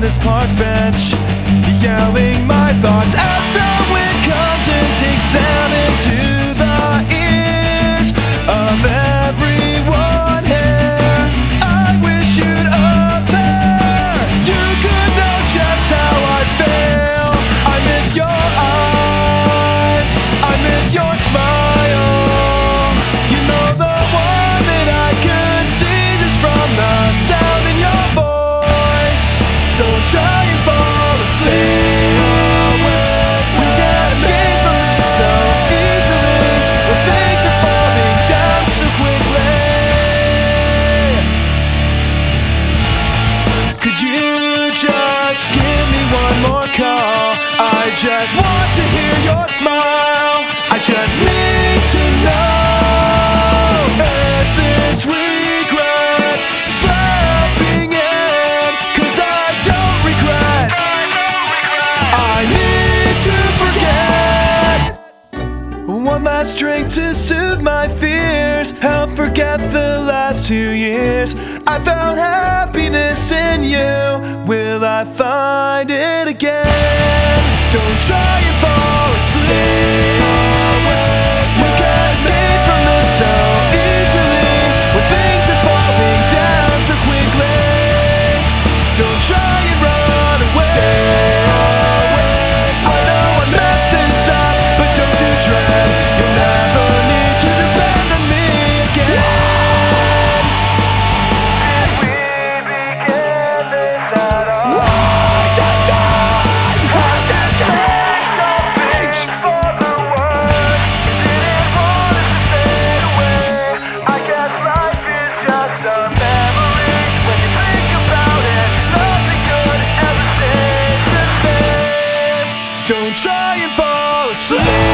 this park bench, yelling my thoughts as the wind comes and takes them into the ears of everyone here. I wish you'd appear. You could know just how I feel. I miss your eyes, I miss your smile. You know, the one that I could see just from the sound in your voice. Don't try and fall asleep. We can't escape from this so easily when things are falling down so quickly. Could you just give me one more call? I just want to hear your smile. I just need to know, is this regret slipping in? 'Cause I don't regret, I need to forget. One last drink to soothe my fears, help forget the last 2 years. I found happiness in you, will I find it again? Don't try and fall asleep. You can't escape from this so easily when things are falling down so quickly. Don't try and run away. I know I'm messed inside, but don't you dread, you'll never need to depend on me again. Don't try and fall asleep.